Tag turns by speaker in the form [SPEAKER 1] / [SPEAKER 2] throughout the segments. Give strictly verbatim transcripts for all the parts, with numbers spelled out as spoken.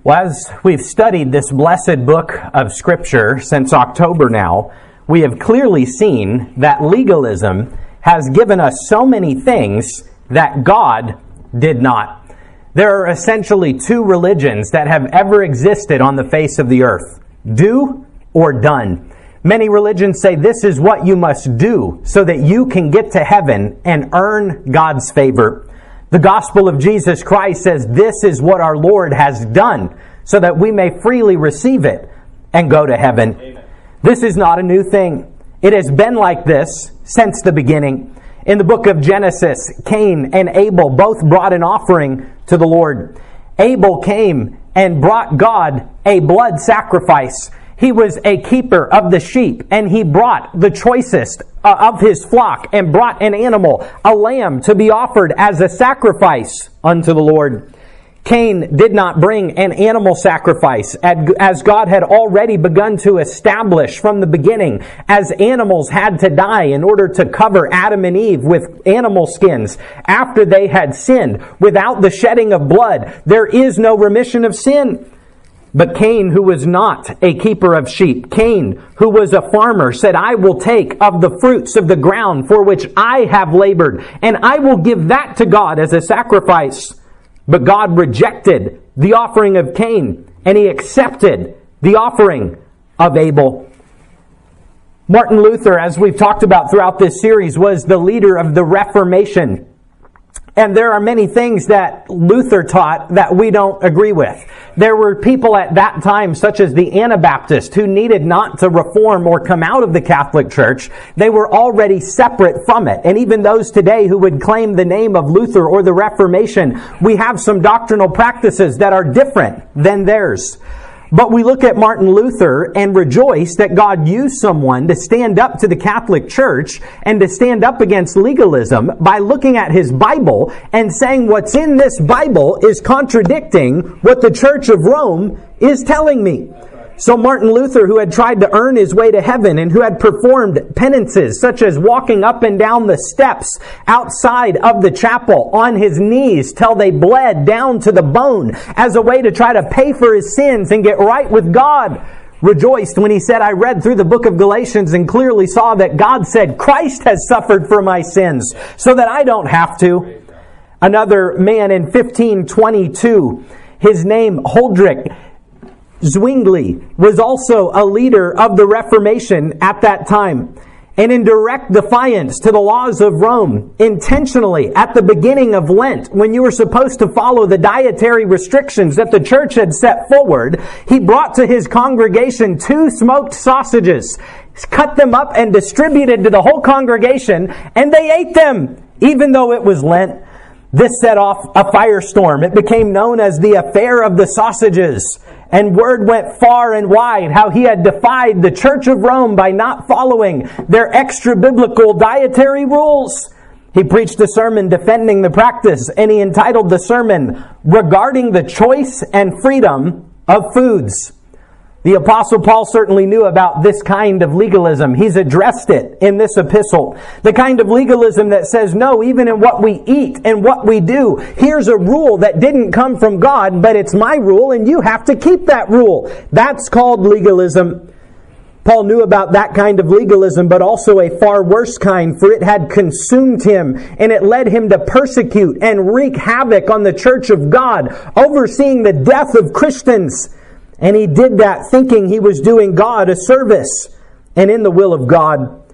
[SPEAKER 1] Well, as we've studied this blessed book of Scripture since October now, we have clearly seen that legalism has given us so many things that God did not. There are essentially two religions that have ever existed on the face of the earth: do or done. Many religions say this is what you must do so that you can get to heaven and earn God's favor. The gospel of Jesus Christ says this is what our Lord has done so that we may freely receive it and go to heaven. Amen. This is not a new thing. It has been like this since the beginning. In the book of Genesis, Cain and Abel both brought an offering to the Lord. Abel came and brought God a blood sacrifice. He was a keeper of the sheep, and he brought the choicest of his flock and brought an animal, a lamb, to be offered as a sacrifice unto the Lord. Cain did not bring an animal sacrifice, as God had already begun to establish from the beginning, as animals had to die in order to cover Adam and Eve with animal skins after they had sinned. Without the shedding of blood, there is no remission of sin. But Cain, who was not a keeper of sheep, Cain, who was a farmer, said, I will take of the fruits of the ground for which I have labored, and I will give that to God as a sacrifice. But God rejected the offering of Cain, and he accepted the offering of Abel. Martin Luther, as we've talked about throughout this series, was the leader of the Reformation. And there are many things that Luther taught that we don't agree with. There were people at that time, such as the Anabaptists, who needed not to reform or come out of the Catholic Church. They were already separate from it. And even those today who would claim the name of Luther or the Reformation, we have some doctrinal practices that are different than theirs. But we look at Martin Luther and rejoice that God used someone to stand up to the Catholic Church and to stand up against legalism by looking at his Bible and saying what's in this Bible is contradicting what the Church of Rome is telling me. So Martin Luther, who had tried to earn his way to heaven and who had performed penances such as walking up and down the steps outside of the chapel on his knees till they bled down to the bone as a way to try to pay for his sins and get right with God, rejoiced when he said, I read through the book of Galatians and clearly saw that God said, Christ has suffered for my sins so that I don't have to. Another man in fifteen twenty-two, his name Huldrych Zwingli, was also a leader of the Reformation at that time. And in direct defiance to the laws of Rome, intentionally at the beginning of Lent, when you were supposed to follow the dietary restrictions that the church had set forward, he brought to his congregation two smoked sausages, cut them up and distributed to the whole congregation, and they ate them, even though it was Lent. This set off a firestorm. It became known as the Affair of the Sausages. And word went far and wide how he had defied the Church of Rome by not following their extra-biblical dietary rules. He preached a sermon defending the practice, and he entitled the sermon, Regarding the Choice and Freedom of Foods. The Apostle Paul certainly knew about this kind of legalism. He's addressed it in this epistle. The kind of legalism that says, no, even in what we eat and what we do, here's a rule that didn't come from God, but it's my rule and you have to keep that rule. That's called legalism. Paul knew about that kind of legalism, but also a far worse kind, for it had consumed him, and it led him to persecute and wreak havoc on the church of God, overseeing the death of Christians. And he did that thinking he was doing God a service and in the will of God.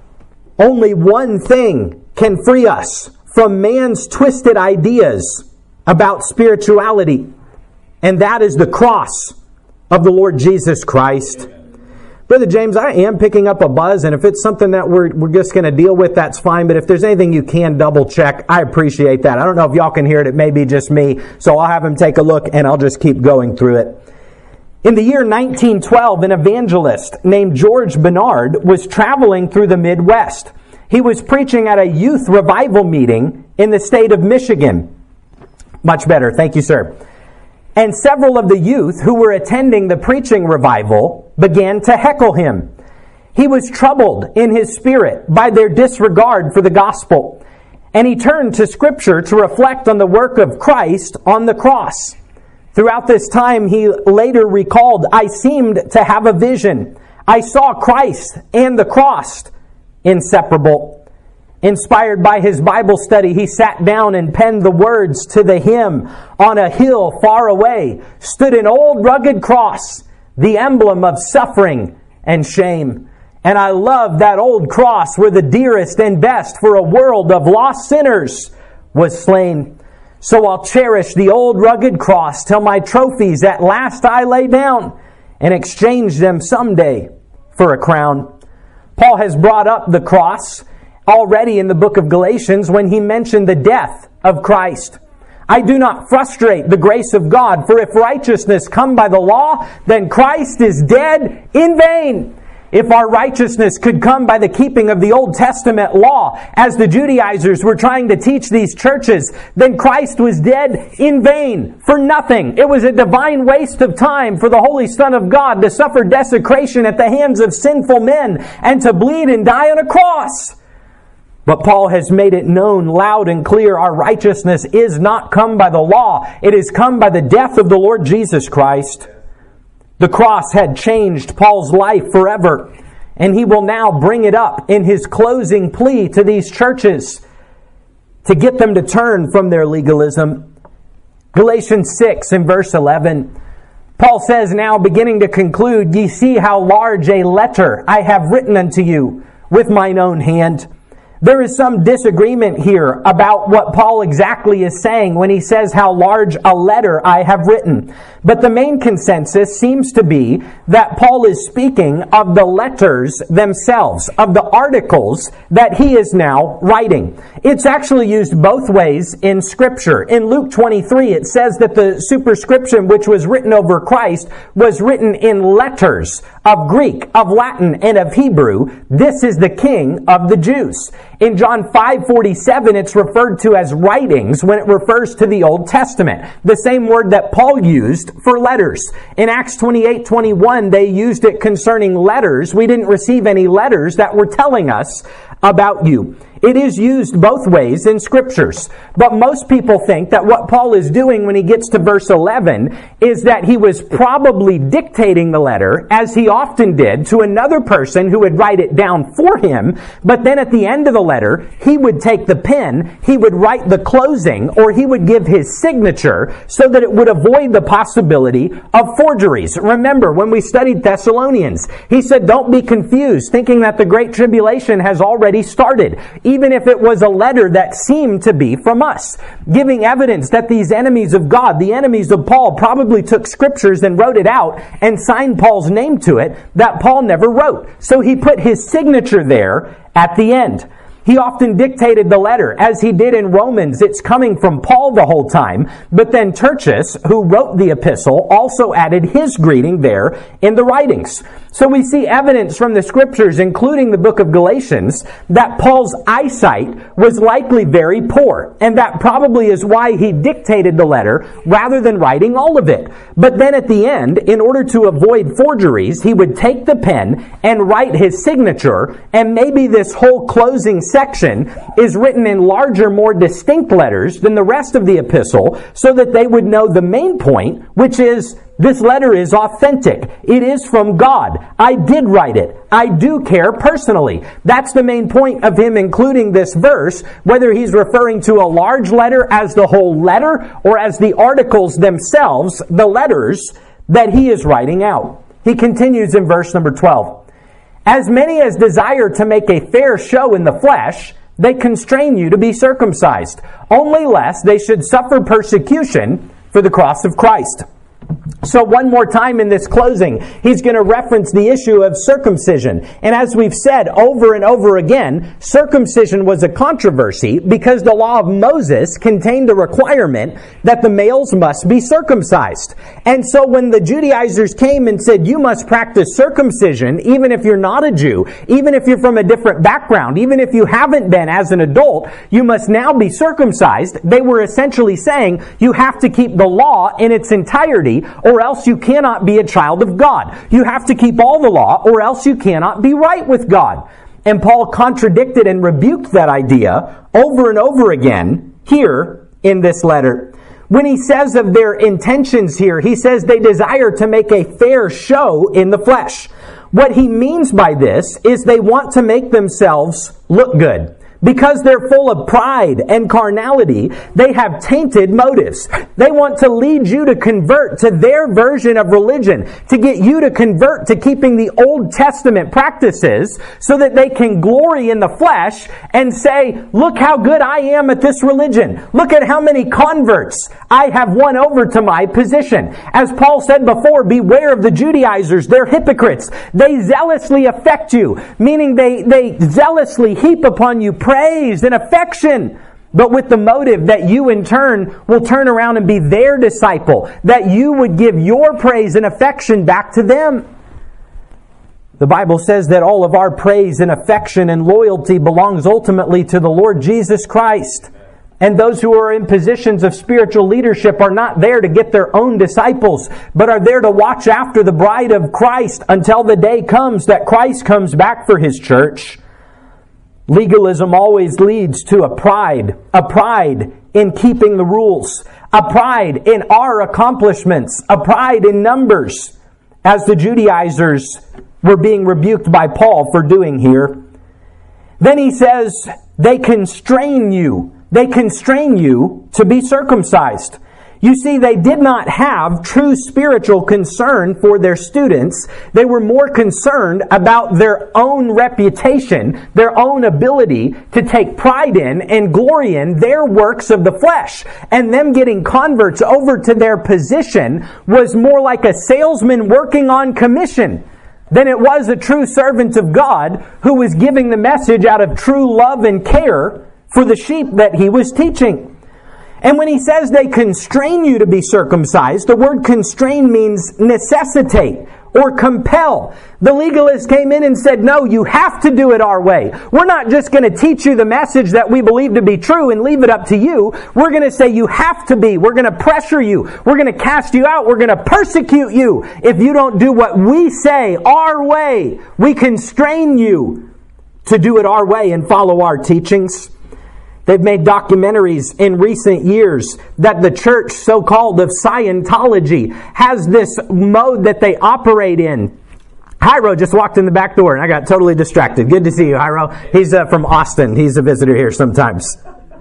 [SPEAKER 1] Only one thing can free us from man's twisted ideas about spirituality, and that is the cross of the Lord Jesus Christ. Amen. Brother James, I am picking up a buzz, and if it's something that we're, we're just going to deal with, that's fine. But if there's anything you can double check, I appreciate that. I don't know if y'all can hear it. It may be just me. So I'll have him take a look, and I'll just keep going through it. In the year nineteen twelve, an evangelist named George Bernard was traveling through the Midwest. He was preaching at a youth revival meeting in the state of Michigan. Much better. Thank you, sir. And several of the youth who were attending the preaching revival began to heckle him. He was troubled in his spirit by their disregard for the gospel, and he turned to Scripture to reflect on the work of Christ on the cross. Throughout this time, he later recalled, I seemed to have a vision. I saw Christ and the cross, inseparable. Inspired by his Bible study, he sat down and penned the words to the hymn, On a hill far away stood an old rugged cross, the emblem of suffering and shame. And I love that old cross where the dearest and best for a world of lost sinners was slain. So I'll cherish the old rugged cross till my trophies at last I lay down and exchange them someday for a crown. Paul has brought up the cross already in the book of Galatians when he mentioned the death of Christ. I do not frustrate the grace of God, for if righteousness come by the law, then Christ is dead in vain. If our righteousness could come by the keeping of the Old Testament law, as the Judaizers were trying to teach these churches, then Christ was dead in vain, for nothing. It was a divine waste of time for the Holy Son of God to suffer desecration at the hands of sinful men and to bleed and die on a cross. But Paul has made it known loud and clear, our righteousness is not come by the law. It is come by the death of the Lord Jesus Christ. The cross had changed Paul's life forever, and he will now bring it up in his closing plea to these churches to get them to turn from their legalism. Galatians six and verse eleven, Paul says, now beginning to conclude, ye see how large a letter I have written unto you with mine own hand. There is some disagreement here about what Paul exactly is saying when he says how large a letter I have written. But the main consensus seems to be that Paul is speaking of the letters themselves, of the articles that he is now writing. It's actually used both ways in Scripture. In Luke twenty-three, it says that the superscription which was written over Christ was written in letters of Greek, of Latin, and of Hebrew. This is the King of the Jews. In John five forty-seven, it's referred to as writings when it refers to the Old Testament, the same word that Paul used for letters. In Acts twenty-eight twenty-one, they used it concerning letters. We didn't receive any letters that were telling us about you. It is used both ways in Scriptures. But most people think that what Paul is doing when he gets to verse eleven is that he was probably dictating the letter, as he often did, to another person who would write it down for him. But then at the end of the letter, he would take the pen, he would write the closing, or he would give his signature so that it would avoid the possibility of forgeries. Remember, when we studied Thessalonians, he said, don't be confused, thinking that the Great Tribulation has already started, even if it was a letter that seemed to be from us, giving evidence that these enemies of God, the enemies of Paul, probably took scriptures and wrote it out and signed Paul's name to it that Paul never wrote. So he put his signature there at the end. He often dictated the letter, as he did in Romans. It's coming from Paul the whole time. But then Tertius, who wrote the epistle, also added his greeting there in the writings. So we see evidence from the Scriptures, including the book of Galatians, that Paul's eyesight was likely very poor. And that probably is why he dictated the letter rather than writing all of it. But then at the end, in order to avoid forgeries, he would take the pen and write his signature, and maybe this whole closing section is written in larger, more distinct letters than the rest of the epistle, so that they would know the main point, which is, this letter is authentic. It is from God. I did write it. I do care personally. That's the main point of him including this verse, whether he's referring to a large letter as the whole letter or as the articles themselves, the letters that he is writing out. He continues in verse number twelve. As many as desire to make a fair show in the flesh, they constrain you to be circumcised, only lest they should suffer persecution for the cross of Christ. So one more time in this closing, he's going to reference the issue of circumcision. And as we've said over and over again, circumcision was a controversy because the law of Moses contained a requirement that the males must be circumcised. And so when the Judaizers came and said, you must practice circumcision, even if you're not a Jew, even if you're from a different background, even if you haven't been as an adult, you must now be circumcised, they were essentially saying you have to keep the law in its entirety, or else you cannot be a child of God. You have to keep all the law, or else you cannot be right with God. And Paul contradicted and rebuked that idea over and over again here in this letter. When he says of their intentions here, he says they desire to make a fair show in the flesh. What he means by this is they want to make themselves look good. Because they're full of pride and carnality, they have tainted motives. They want to lead you to convert to their version of religion, to get you to convert to keeping the Old Testament practices so that they can glory in the flesh and say, look how good I am at this religion. Look at how many converts I have won over to my position. As Paul said before, beware of the Judaizers. They're hypocrites. They zealously affect you, meaning they, they zealously heap upon you praise and affection, but with the motive that you in turn will turn around and be their disciple, that you would give your praise and affection back to them. The Bible says that all of our praise and affection and loyalty belongs ultimately to the Lord Jesus Christ. And those who are in positions of spiritual leadership are not there to get their own disciples, but are there to watch after the bride of Christ until the day comes that Christ comes back for His church. Legalism always leads to a pride, a pride in keeping the rules, a pride in our accomplishments, a pride in numbers, as the Judaizers were being rebuked by Paul for doing here. Then he says, they constrain you. They constrain you to be circumcised. You see, they did not have true spiritual concern for their students. They were more concerned about their own reputation, their own ability to take pride in and glory in their works of the flesh. And them getting converts over to their position was more like a salesman working on commission than it was a true servant of God who was giving the message out of true love and care for the sheep that he was teaching. And when he says they constrain you to be circumcised, the word constrain means necessitate or compel. The legalists came in and said, no, you have to do it our way. We're not just going to teach you the message that we believe to be true and leave it up to you. We're going to say you have to be. We're going to pressure you. We're going to cast you out. We're going to persecute you if you don't do what we say our way. We constrain you to do it our way and follow our teachings. They've made documentaries in recent years that the church, so-called of Scientology, has this mode that they operate in. Hyro just walked in the back door and I got totally distracted. Good to see you, Hyro. He's uh, from Austin. He's a visitor here sometimes.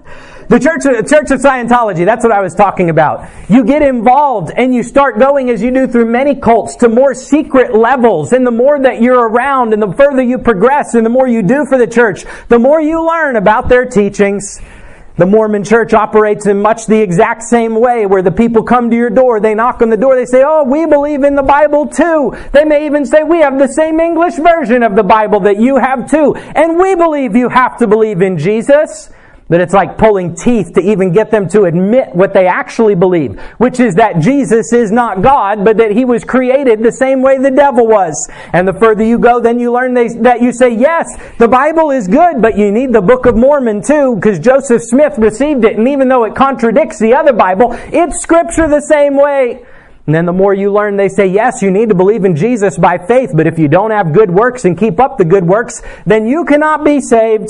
[SPEAKER 1] The Church of, Church of Scientology, that's what I was talking about. You get involved and you start going, as you do through many cults, to more secret levels. And the more that you're around and the further you progress and the more you do for the church, the more you learn about their teachings. The Mormon Church operates in much the exact same way, where the people come to your door, they knock on the door, they say, oh, we believe in the Bible too. They may even say, we have the same English version of the Bible that you have too. And we believe you have to believe in Jesus. But it's like pulling teeth to even get them to admit what they actually believe, which is that Jesus is not God, but that He was created the same way the devil was. And the further you go, then you learn they, that you say, yes, the Bible is good, but you need the Book of Mormon too, because Joseph Smith received it, and even though it contradicts the other Bible, it's Scripture the same way. And then the more you learn, they say, yes, you need to believe in Jesus by faith, but if you don't have good works and keep up the good works, then you cannot be saved.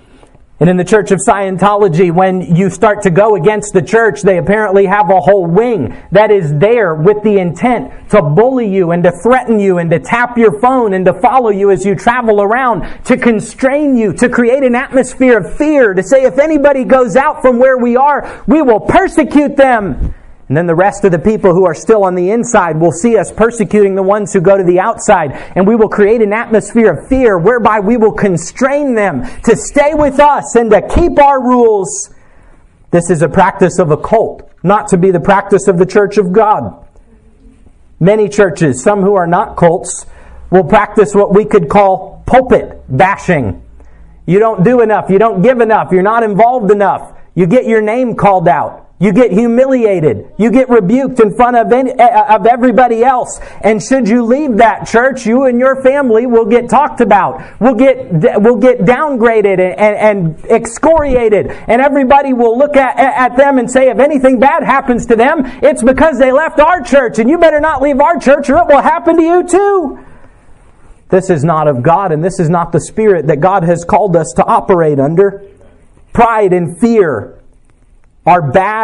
[SPEAKER 1] And in the Church of Scientology, when you start to go against the church, they apparently have a whole wing that is there with the intent to bully you and to threaten you and to tap your phone and to follow you as you travel around, to constrain you, to create an atmosphere of fear, to say if anybody goes out from where we are, we will persecute them. And then the rest of the people who are still on the inside will see us persecuting the ones who go to the outside. And we will create an atmosphere of fear whereby we will constrain them to stay with us and to keep our rules. This is a practice of a cult, not to be the practice of the Church of God. Many churches, some who are not cults, will practice what we could call pulpit bashing. You don't do enough. You don't give enough. You're not involved enough. You get your name called out. You get humiliated. You get rebuked in front of any, of everybody else. And should you leave that church, you and your family will get talked about. Will get will get downgraded and, and, and excoriated. And everybody will look at, at them and say, if anything bad happens to them, it's because they left our church. And you better not leave our church or it will happen to you too. This is not of God, and this is not the spirit that God has called us to operate under. Pride and fear are bad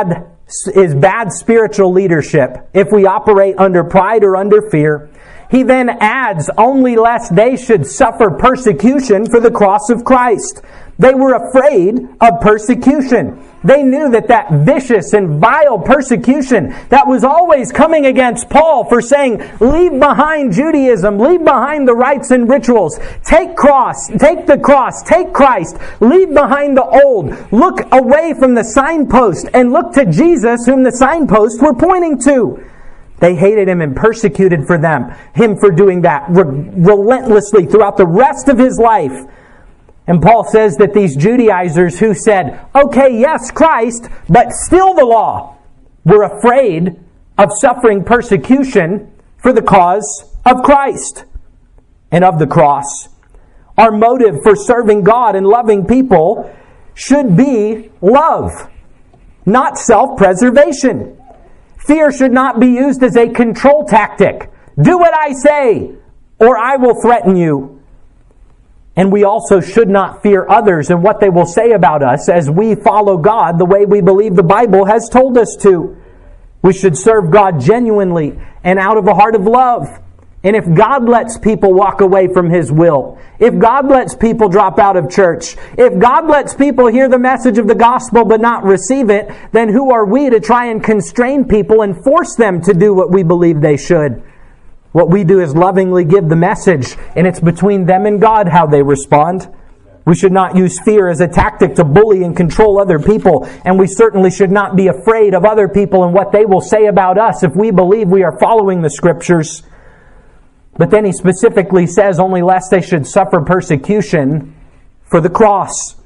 [SPEAKER 1] is bad spiritual leadership if we operate under pride or under fear. He then adds, only lest they should suffer persecution for the cross of Christ. They were afraid of persecution. They knew that that vicious and vile persecution that was always coming against Paul for saying, leave behind Judaism, leave behind the rites and rituals, take cross, take the cross, take Christ, leave behind the old, look away from the signpost and look to Jesus whom the signposts were pointing to. They hated him and persecuted for them, him for doing that re- relentlessly throughout the rest of his life. And Paul says that these Judaizers who said, okay, yes, Christ, but still the law, were afraid of suffering persecution for the cause of Christ and of the cross. Our motive for serving God and loving people should be love, not self-preservation. Fear should not be used as a control tactic. Do what I say, or I will threaten you. And we also should not fear others and what they will say about us as we follow God the way we believe the Bible has told us to. We should serve God genuinely and out of a heart of love. And if God lets people walk away from His will, if God lets people drop out of church, if God lets people hear the message of the gospel but not receive it, then who are we to try and constrain people and force them to do what we believe they should? What we do is lovingly give the message, and it's between them and God how they respond. We should not use fear as a tactic to bully and control other people, and we certainly should not be afraid of other people and what they will say about us if we believe we are following the Scriptures. But then he specifically says, only lest they should suffer persecution for the cross.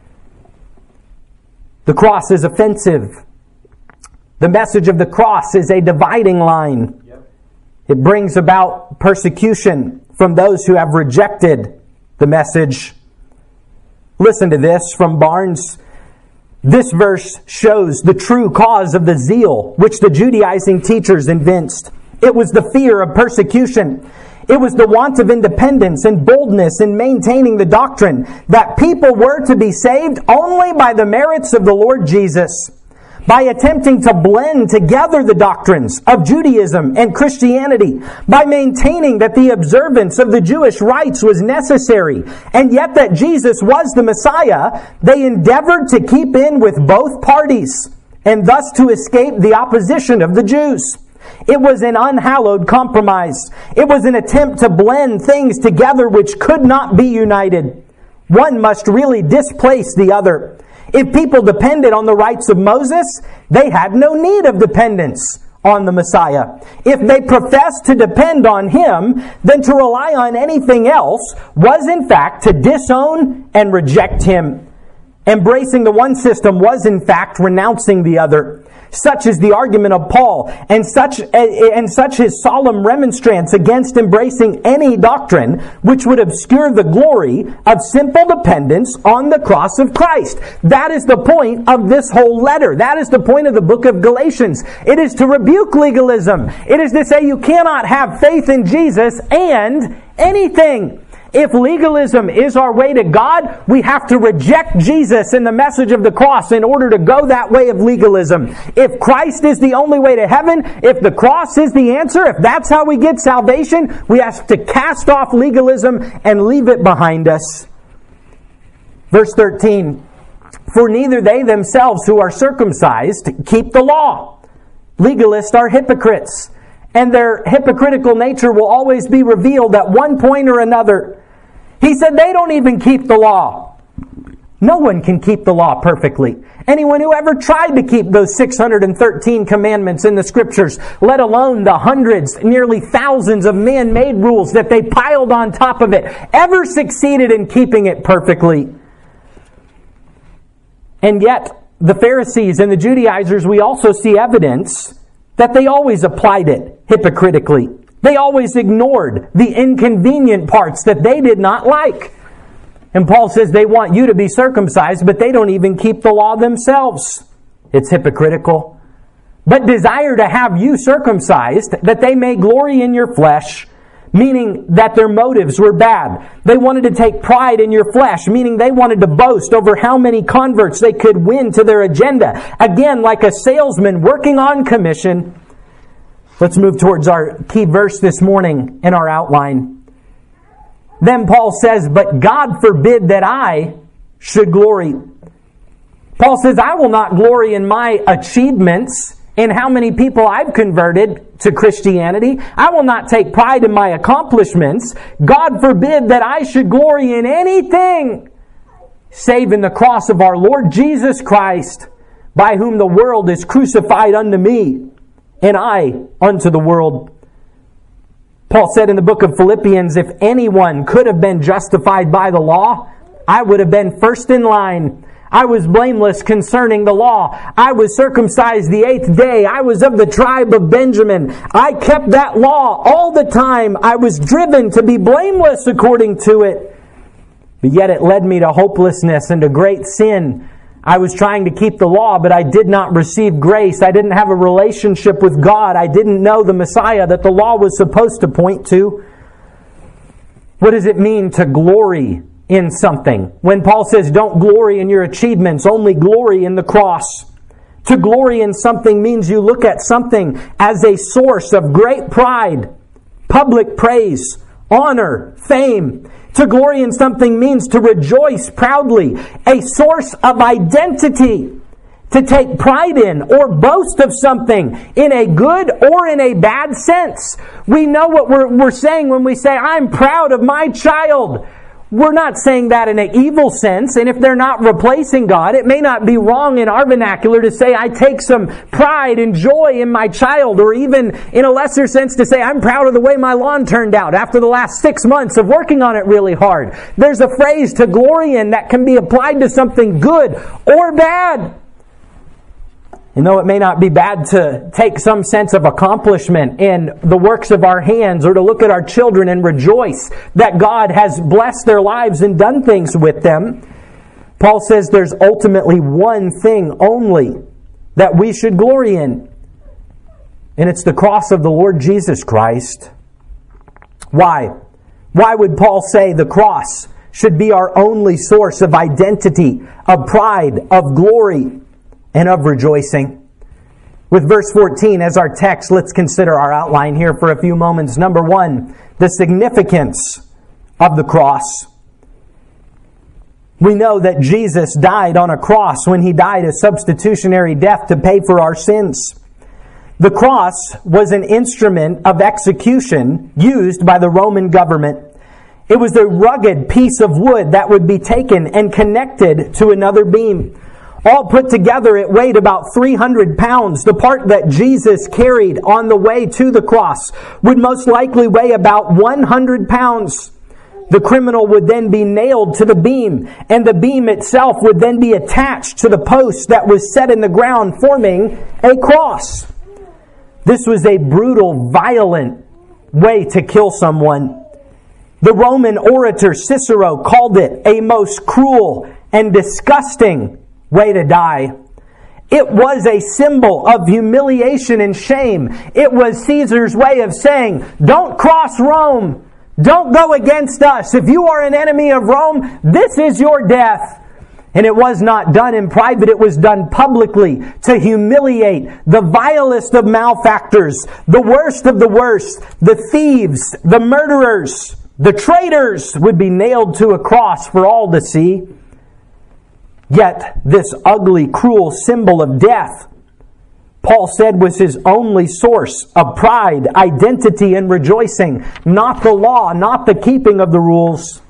[SPEAKER 1] The cross is offensive. The message of the cross is a dividing line. It brings about persecution from those who have rejected the message. Listen to this from Barnes. This verse shows the true cause of the zeal which the Judaizing teachers evinced. It was the fear of persecution. It was the want of independence and boldness in maintaining the doctrine that people were to be saved only by the merits of the Lord Jesus. By attempting to blend together the doctrines of Judaism and Christianity, by maintaining that the observance of the Jewish rites was necessary, and yet that Jesus was the Messiah, they endeavored to keep in with both parties, and thus to escape the opposition of the Jews. It was an unhallowed compromise. It was an attempt to blend things together which could not be united. One must really displace the other. If people depended on the rights of Moses, they had no need of dependence on the Messiah. If they professed to depend on Him, then to rely on anything else was in fact to disown and reject Him. Embracing the one system was in fact renouncing the other. Such is the argument of Paul, and such and such his solemn remonstrance against embracing any doctrine which would obscure the glory of simple dependence on the cross of Christ. That is the point of this whole letter. That is the point of the book of Galatians. It is to rebuke legalism. It is to say you cannot have faith in Jesus and anything. If legalism is our way to God, we have to reject Jesus and the message of the cross in order to go that way of legalism. If Christ is the only way to heaven, if the cross is the answer, if that's how we get salvation, we have to cast off legalism and leave it behind us. Verse thirteen, for neither they themselves who are circumcised keep the law. Legalists are hypocrites, and their hypocritical nature will always be revealed at one point or another. He said they don't even keep the law. No one can keep the law perfectly. Anyone who ever tried to keep those six hundred thirteen commandments in the Scriptures, let alone the hundreds, nearly thousands of man-made rules that they piled on top of it, ever succeeded in keeping it perfectly. And yet, the Pharisees and the Judaizers, we also see evidence that they always applied it hypocritically. They always ignored the inconvenient parts that they did not like. And Paul says they want you to be circumcised, but they don't even keep the law themselves. It's hypocritical. But desire to have you circumcised, that they may glory in your flesh. meaning that their motives were bad. They wanted to take pride in your flesh, meaning they wanted to boast over how many converts they could win to their agenda. Again, like a salesman working on commission. Let's move towards our key verse this morning in our outline. Then Paul says, "But God forbid that I should glory." Paul says, I will not glory in my achievements, in how many people I've converted to Christianity. I will not take pride in my accomplishments. God forbid that I should glory in anything save in the cross of our Lord Jesus Christ, by whom the world is crucified unto me, and I unto the world. Paul said in the book of Philippians, if anyone could have been justified by the law, I would have been first in line. I was blameless concerning the law. I was circumcised the eighth day. I was of the tribe of Benjamin. I kept that law all the time. I was driven to be blameless according to it. But yet it led me to hopelessness and to great sin. I was trying to keep the law, but I did not receive grace. I didn't have a relationship with God. I didn't know the Messiah that the law was supposed to point to. What does it mean to glory in something? When Paul says, don't glory in your achievements, only glory in the cross. To glory in something means you look at something as a source of great pride, public praise, honor, fame. To glory in something means to rejoice proudly, a source of identity. To take pride in or boast of something in a good or in a bad sense. We know what we're, we're saying when we say, I'm proud of my child. We're not saying that in an evil sense, and if they're not replacing God, it may not be wrong in our vernacular to say, I take some pride and joy in my child, or even in a lesser sense to say, I'm proud of the way my lawn turned out after the last six months of working on it really hard. There's a phrase to glory in that can be applied to something good or bad. And though it may not be bad to take some sense of accomplishment in the works of our hands, or to look at our children and rejoice that God has blessed their lives and done things with them, Paul says there's ultimately one thing only that we should glory in. And it's the cross of the Lord Jesus Christ. Why? Why would Paul say the cross should be our only source of identity, of pride, of glory, and of rejoicing? With verse fourteen as our text, let's consider our outline here for a few moments. Number one, the significance of the cross. We know that Jesus died on a cross when He died a substitutionary death to pay for our sins. The cross was an instrument of execution used by the Roman government. It was a rugged piece of wood that would be taken and connected to another beam. All put together, it weighed about three hundred pounds. The part that Jesus carried on the way to the cross would most likely weigh about one hundred pounds. The criminal would then be nailed to the beam, and the beam itself would then be attached to the post that was set in the ground, forming a cross. This was a brutal, violent way to kill someone. The Roman orator Cicero called it a most cruel and disgusting way to die. It was a symbol of humiliation and shame. It was Caesar's way of saying, don't cross Rome. Don't go against us. If you are an enemy of Rome, this is your death. And it was not done in private. It was done publicly to humiliate the vilest of malefactors, the worst of the worst, the thieves, the murderers, the traitors would be nailed to a cross for all to see. Yet this ugly, cruel symbol of death, Paul said, was his only source of pride, identity, and rejoicing. Not the law, not the keeping of the rules.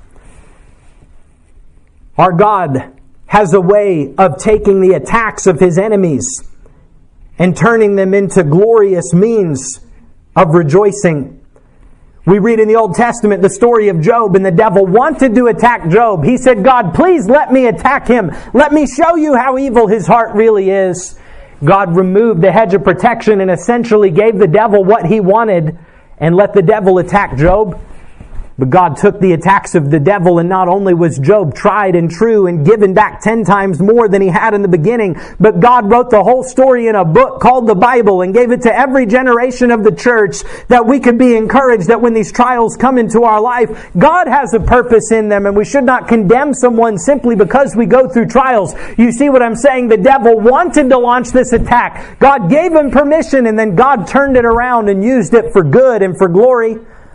[SPEAKER 1] Our God has a way of taking the attacks of His enemies and turning them into glorious means of rejoicing. We read in the Old Testament the story of Job, and the devil wanted to attack Job. He said, God, please let me attack him. Let me show you how evil his heart really is. God removed the hedge of protection and essentially gave the devil what he wanted and let the devil attack Job. But God took the attacks of the devil, and not only was Job tried and true and given back ten times more than he had in the beginning, but God wrote the whole story in a book called the Bible and gave it to every generation of the church, that we could be encouraged that when these trials come into our life, God has a purpose in them, and we should not condemn someone simply because we go through trials. You see what I'm saying? The devil wanted to launch this attack. God gave him permission, and then God turned it around and used it for good and for glory.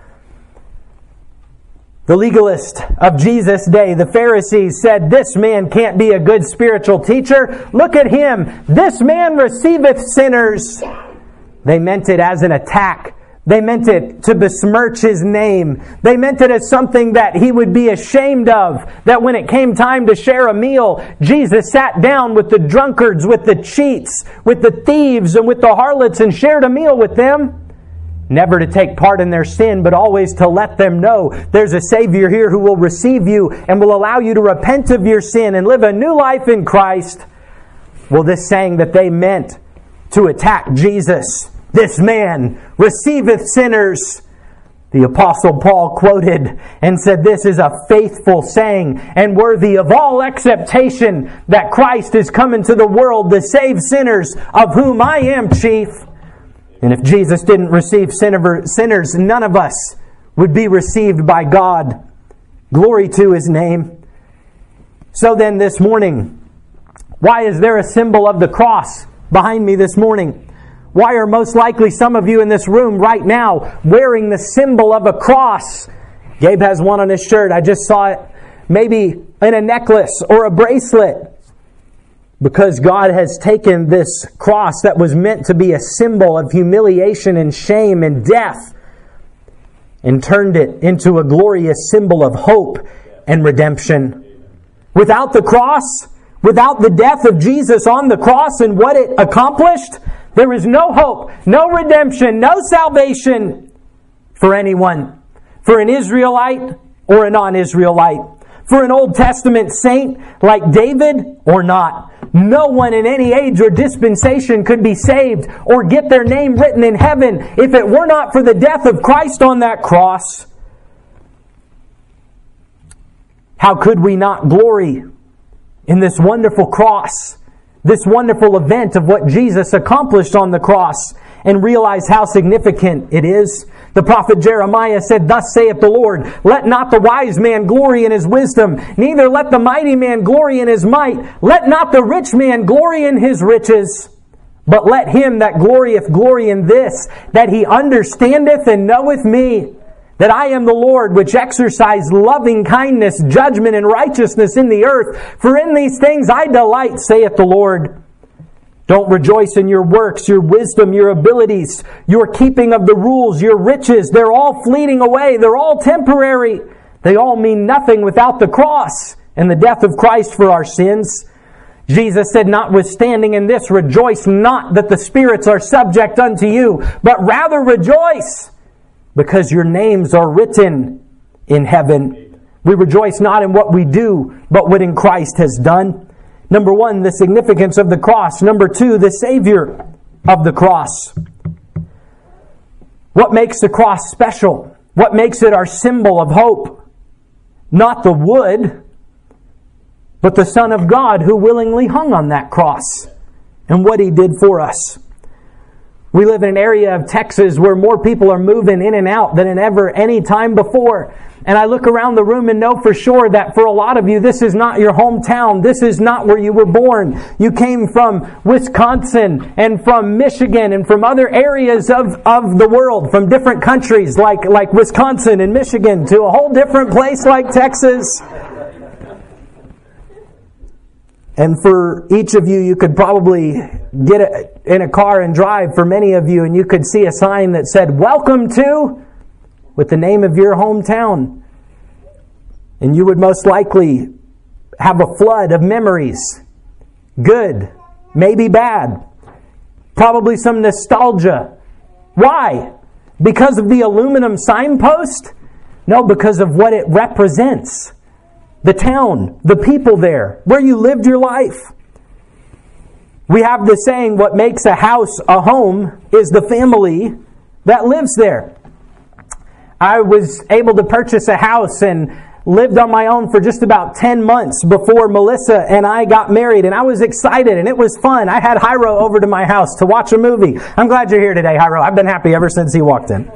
[SPEAKER 1] The legalist of Jesus' day, the Pharisees, said, "This man can't be a good spiritual teacher. Look at him. This man receiveth sinners." They meant it as an attack. They meant it to besmirch his name. They meant it as something that he would be ashamed of. That when it came time to share a meal, Jesus sat down with the drunkards, with the cheats, with the thieves, and with the harlots and shared a meal with them. Never to take part in their sin, but always to let them know there's a Savior here who will receive you and will allow you to repent of your sin and live a new life in Christ. Well, this saying that they meant to attack Jesus. This man receiveth sinners. The Apostle Paul quoted and said, "This is a faithful saying and worthy of all acceptation, that Christ is come into the world to save sinners, of whom I am chief." And if Jesus didn't receive sinners, none of us would be received by God. Glory to His name. So then this morning, why is there a symbol of the cross behind me this morning? Why are most likely some of you in this room right now wearing the symbol of a cross? Gabe has one on his shirt. I just saw it. Maybe in a necklace or a bracelet. Because God has taken this cross that was meant to be a symbol of humiliation and shame and death and turned it into a glorious symbol of hope and redemption. Without the cross, without the death of Jesus on the cross and what it accomplished, there is no hope, no redemption, no salvation for anyone. For an Israelite or a non-Israelite. For an Old Testament saint like David or not. No one in any age or dispensation could be saved or get their name written in heaven if it were not for the death of Christ on that cross. How could we not glory in this wonderful cross, this wonderful event of what Jesus accomplished on the cross, and realize how significant it is? The prophet Jeremiah said, "Thus saith the Lord, let not the wise man glory in his wisdom, neither let the mighty man glory in his might, let not the rich man glory in his riches, but let him that glorieth glory in this, that he understandeth and knoweth me, that I am the Lord, which exercise loving kindness, judgment, and righteousness in the earth. For in these things I delight, saith the Lord." Don't rejoice in your works, your wisdom, your abilities, your keeping of the rules, your riches. They're all fleeting away. They're all temporary. They all mean nothing without the cross and the death of Christ for our sins. Jesus said, "Notwithstanding in this, rejoice not that the spirits are subject unto you, but rather rejoice, because your names are written in heaven." We rejoice not in what we do, but what in Christ has done. Number one, the significance of the cross. Number two, the Savior of the cross. What makes the cross special? What makes it our symbol of hope? Not the wood, but the Son of God who willingly hung on that cross and what He did for us. We live in an area of Texas where more people are moving in and out than in ever any time before. And I look around the room and know for sure that for a lot of you, this is not your hometown. This is not where you were born. You came from Wisconsin and from Michigan and from other areas of, of the world, from different countries like, like Wisconsin and Michigan, to a whole different place like Texas. And for each of you, you could probably get a, in a car and drive, for many of you, and you could see a sign that said, "Welcome to," with the name of your hometown. And you would most likely have a flood of memories. Good, maybe bad. Probably some nostalgia. Why? Because of the aluminum signpost? No, because of what it represents. The town, the people there, where you lived your life. We have the saying, what makes a house a home is the family that lives there. I was able to purchase a house and lived on my own for just about ten months before Melissa and I got married, and I was excited and it was fun. I had Hyro over to my house to watch a movie. I'm glad you're here today, Hyro. I've been happy ever since he walked in.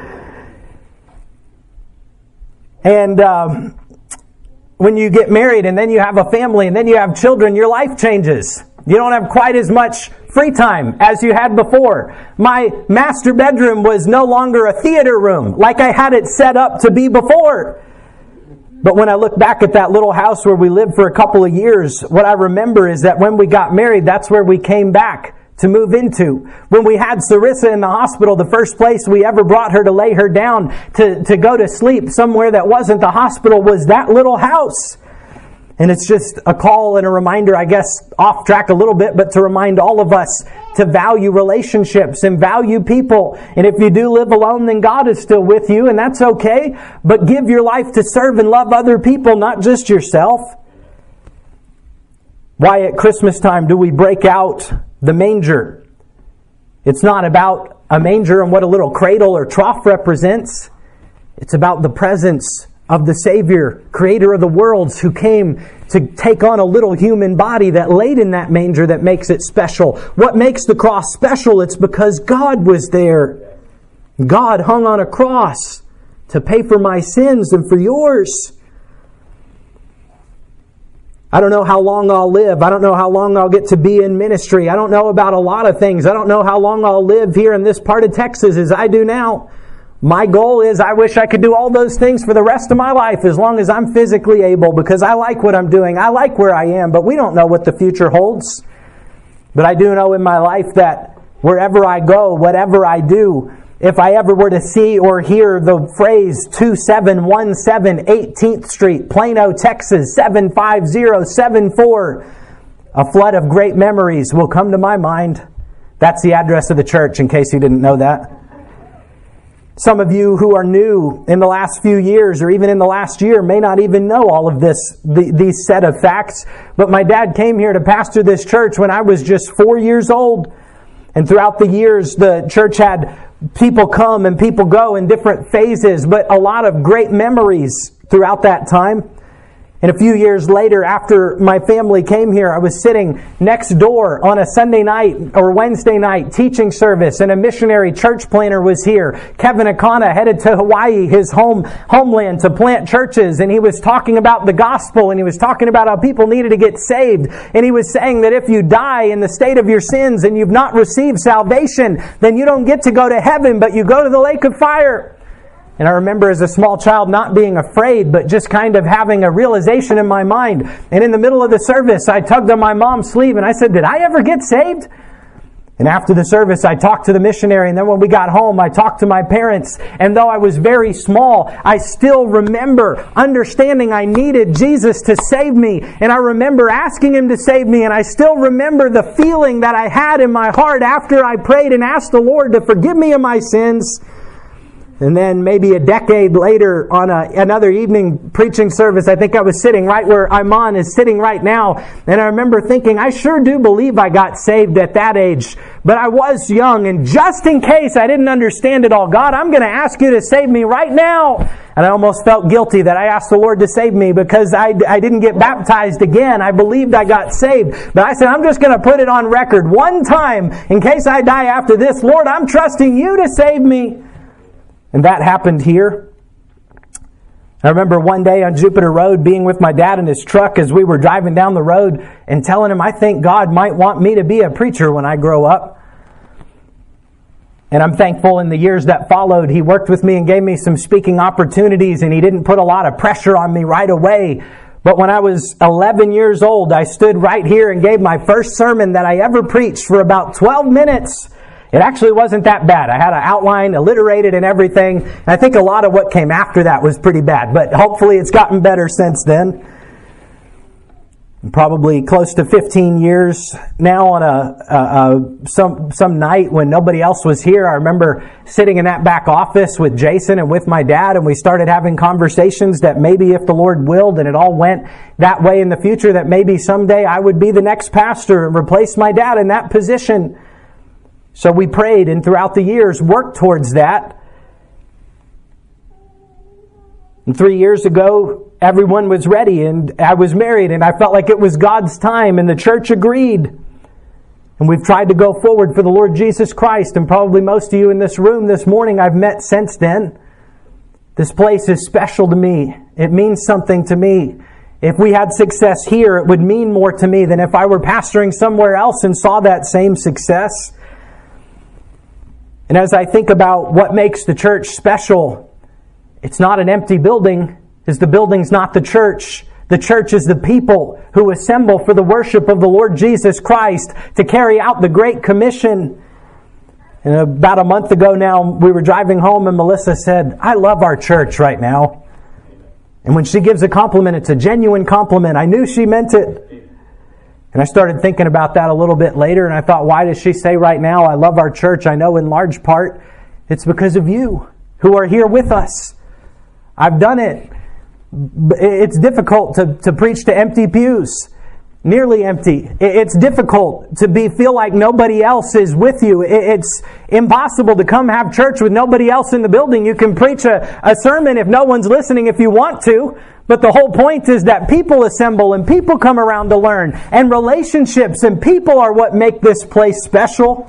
[SPEAKER 1] And um, when you get married and then you have a family and then you have children, your life changes. You don't have quite as much free time as you had before. My master bedroom was no longer a theater room like I had it set up to be before. But when I look back at that little house where we lived for a couple of years, what I remember is that when we got married, that's where we came back to move into. When we had Sarissa in the hospital, the first place we ever brought her to lay her down to, to go to sleep somewhere that wasn't the hospital was that little house. And it's just a call and a reminder, I guess, off track a little bit, but to remind all of us to value relationships and value people. And if you do live alone, then God is still with you, and that's okay. But give your life to serve and love other people, not just yourself. Why at Christmas time do we break out the manger? It's not about a manger and what a little cradle or trough represents. It's about the presence of the Savior, creator of the worlds, who came to take on a little human body that laid in that manger that makes it special. What makes the cross special? It's because God was there. God hung on a cross to pay for my sins and for yours. I don't know how long I'll live. I don't know how long I'll get to be in ministry. I don't know about a lot of things. I don't know how long I'll live here in this part of Texas as I do now. My goal is I wish I could do all those things for the rest of my life as long as I'm physically able, because I like what I'm doing. I like where I am, but we don't know what the future holds. But I do know in my life that wherever I go, whatever I do, if I ever were to see or hear the phrase two seven one seven eighteenth Street, Plano, Texas, seven five zero seven four, a flood of great memories will come to my mind. That's the address of the church, in case you didn't know that. Some of you who are new in the last few years or even in the last year may not even know all of this, the, these set of facts. But my dad came here to pastor this church when I was just four years old. And throughout the years, the church had people come and people go in different phases, but a lot of great memories throughout that time. And a few years later, after my family came here, I was sitting next door on a Sunday night or Wednesday night teaching service, and a missionary church planter was here. Kevin Akana headed to Hawaii, his home homeland, to plant churches, and he was talking about the gospel, and he was talking about how people needed to get saved. And he was saying that if you die in the state of your sins and you've not received salvation, then you don't get to go to heaven, but you go to the lake of fire. And I remember as a small child not being afraid, but just kind of having a realization in my mind. And in the middle of the service, I tugged on my mom's sleeve and I said, "Did I ever get saved?" And after the service, I talked to the missionary. And then when we got home, I talked to my parents. And though I was very small, I still remember understanding I needed Jesus to save me. And I remember asking Him to save me. And I still remember the feeling that I had in my heart after I prayed and asked the Lord to forgive me of my sins. And then maybe a decade later on a, another evening preaching service, I think I was sitting right where Iman is sitting right now. And I remember thinking, I sure do believe I got saved at that age. But I was young, and just in case I didn't understand it all, God, I'm going to ask you to save me right now. And I almost felt guilty that I asked the Lord to save me because I, I didn't get baptized again. I believed I got saved. But I said, I'm just going to put it on record one time in case I die after this. Lord, I'm trusting you to save me. And that happened here. I remember one day on Jupiter Road being with my dad in his truck as we were driving down the road and telling him I think God might want me to be a preacher when I grow up. And I'm thankful in the years that followed, He worked with me and gave me some speaking opportunities, and He didn't put a lot of pressure on me right away. But when I was eleven years old, I stood right here and gave my first sermon that I ever preached for about twelve minutes. It actually wasn't that bad. I had an outline, alliterated and everything. And I think a lot of what came after that was pretty bad. But hopefully it's gotten better since then. Probably close to fifteen years now on a, a, a some some night when nobody else was here. I remember sitting in that back office with Jason and with my dad, and we started having conversations that maybe if the Lord willed and it all went that way in the future, that maybe someday I would be the next pastor and replace my dad in that position. So we prayed and throughout the years worked towards that. And three years ago, everyone was ready and I was married and I felt like it was God's time and the church agreed. And we've tried to go forward for the Lord Jesus Christ, and probably most of you in this room this morning I've met since then. This place is special to me. It means something to me. If we had success here, it would mean more to me than if I were pastoring somewhere else and saw that same success. And as I think about what makes the church special, it's not an empty building, because the building's not the church. The church is the people who assemble for the worship of the Lord Jesus Christ to carry out the Great Commission. And about a month ago now, we were driving home and Melissa said, I love our church right now. And when she gives a compliment, it's a genuine compliment. I knew she meant it. And I started thinking about that a little bit later, and I thought, why does she say right now, I love our church? I know in large part it's because of you who are here with us. I've done it. It's difficult to, to preach to empty pews. Nearly empty. It's difficult to be feel like nobody else is with you. It's impossible to come have church with nobody else in the building. You can preach a, a sermon if no one's listening if you want to. But the whole point is that people assemble and people come around to learn. And relationships and people are what make this place special.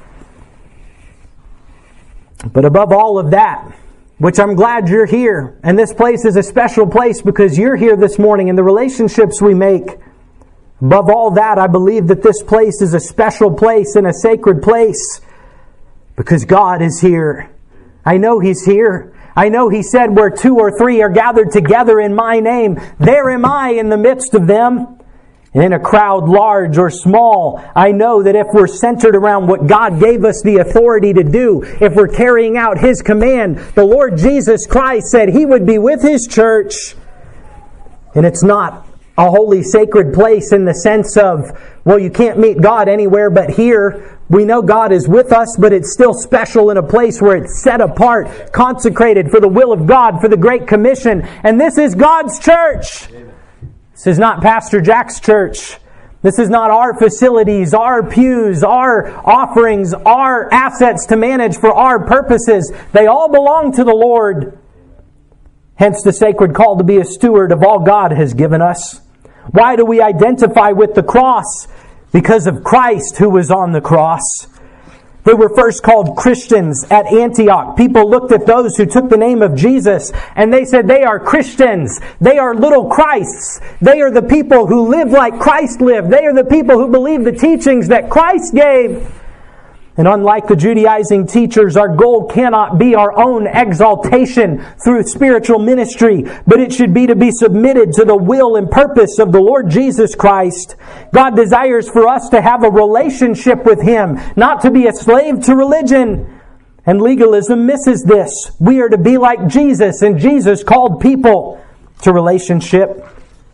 [SPEAKER 1] But above all of that, which I'm glad you're here, and this place is a special place because you're here this morning, and the relationships we make. Above all that, I believe that this place is a special place and a sacred place because God is here. I know He's here. I know He said where two or three are gathered together in my name, there am I in the midst of them. And in a crowd large or small, I know that if we're centered around what God gave us the authority to do, if we're carrying out His command, the Lord Jesus Christ said He would be with His church. And it's not a holy, sacred place in the sense of, well, you can't meet God anywhere but here. We know God is with us, but it's still special in a place where it's set apart, consecrated for the will of God, for the Great Commission. And this is God's church. This is not Pastor Jack's church. This is not our facilities, our pews, our offerings, our assets to manage for our purposes. They all belong to the Lord. Hence the sacred call to be a steward of all God has given us. Why do we identify with the cross? Because of Christ who was on the cross. They were first called Christians at Antioch. People looked at those who took the name of Jesus and they said they are Christians. They are little Christs. They are the people who live like Christ lived. They are the people who believe the teachings that Christ gave. And unlike the Judaizing teachers, our goal cannot be our own exaltation through spiritual ministry, but it should be to be submitted to the will and purpose of the Lord Jesus Christ. God desires for us to have a relationship with Him, not to be a slave to religion. And legalism misses this. We are to be like Jesus, and Jesus called people to relationship.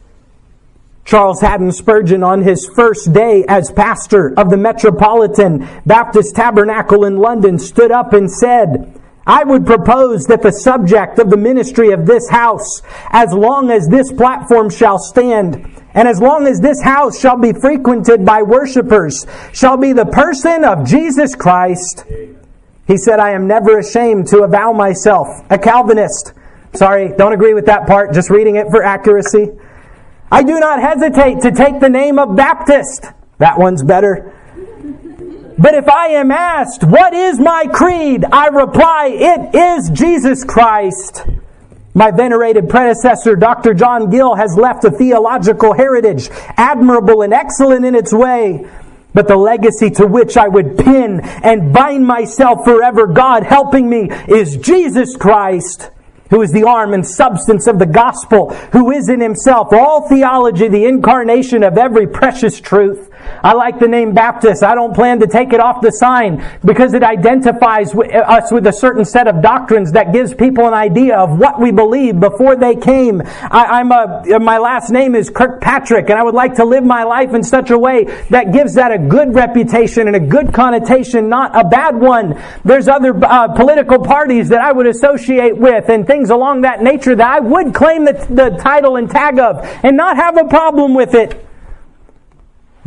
[SPEAKER 1] Charles Haddon Spurgeon, on his first day as pastor of the Metropolitan Baptist Tabernacle in London, stood up and said, I would propose that the subject of the ministry of this house, as long as this platform shall stand, and as long as this house shall be frequented by worshipers, shall be the person of Jesus Christ. He said, I am never ashamed to avow myself a Calvinist. Sorry, don't agree with that part, just reading it for accuracy. I do not hesitate to take the name of Baptist. That one's better. But if I am asked, what is my creed? I reply, it is Jesus Christ. My venerated predecessor, Doctor John Gill, has left a theological heritage, admirable and excellent in its way. But the legacy to which I would pin and bind myself forever, God helping me, is Jesus Christ, who is the arm and substance of the gospel, who is in Himself all theology, the incarnation of every precious truth. I like the name Baptist. I don't plan to take it off the sign because it identifies us with a certain set of doctrines that gives people an idea of what we believe before they came. I, I'm a, my last name is Kirkpatrick, and I would like to live my life in such a way that gives that a good reputation and a good connotation, not a bad one. There's other uh, political parties that I would associate with and things along that nature that I would claim the, the title and tag of and not have a problem with it.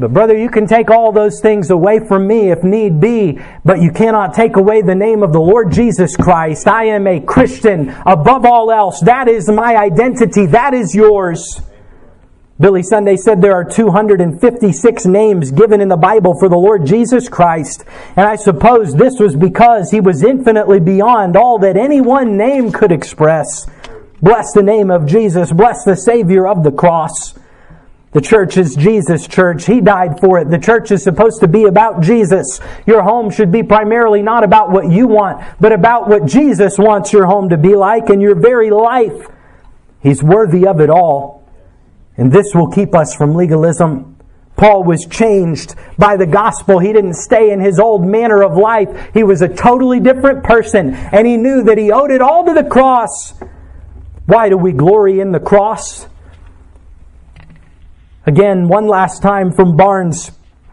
[SPEAKER 1] But brother, you can take all those things away from me if need be, but you cannot take away the name of the Lord Jesus Christ. I am a Christian above all else. That is my identity. That is yours. Billy Sunday said there are two hundred fifty-six names given in the Bible for the Lord Jesus Christ. And I suppose this was because He was infinitely beyond all that any one name could express. Bless the name of Jesus. Bless the Savior of the cross. The church is Jesus' church. He died for it. The church is supposed to be about Jesus. Your home should be primarily not about what you want, but about what Jesus wants your home to be like and your very life. He's worthy of it all. And this will keep us from legalism. Paul was changed by the gospel. He didn't stay in his old manner of life. He was a totally different person, and he knew that he owed it all to the cross. Why do we glory in the cross? Again, one last time from Barnes.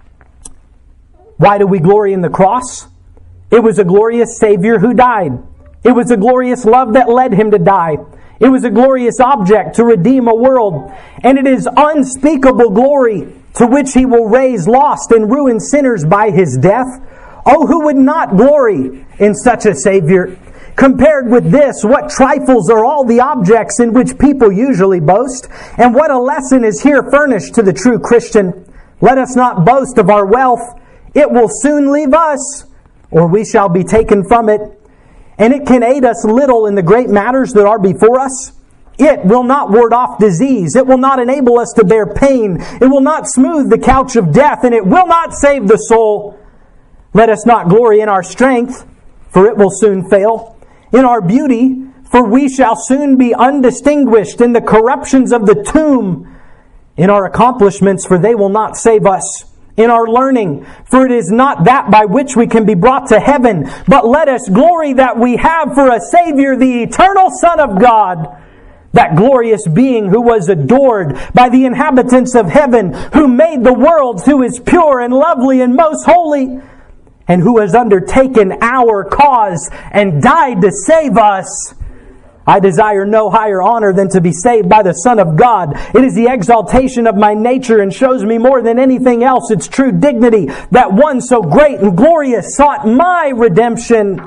[SPEAKER 1] Why do we glory in the cross? It was a glorious Savior who died. It was a glorious love that led Him to die. It was a glorious object to redeem a world. And it is unspeakable glory to which He will raise lost and ruined sinners by His death. Oh, who would not glory in such a Savior? Compared with this, what trifles are all the objects in which people usually boast? And what a lesson is here furnished to the true Christian. Let us not boast of our wealth. It will soon leave us, or we shall be taken from it. And it can aid us little in the great matters that are before us. It will not ward off disease. It will not enable us to bear pain. It will not smooth the couch of death, and it will not save the soul. Let us not glory in our strength, for it will soon fail. In our beauty, for we shall soon be undistinguished in the corruptions of the tomb. In our accomplishments, for they will not save us. In our learning, for it is not that by which we can be brought to heaven, but let us glory that we have for a Savior, the eternal Son of God, that glorious being who was adored by the inhabitants of heaven, who made the worlds, who is pure and lovely and most holy, and who has undertaken our cause and died to save us. I desire no higher honor than to be saved by the Son of God. It is the exaltation of my nature and shows me more than anything else its true dignity, that one so great and glorious sought my redemption.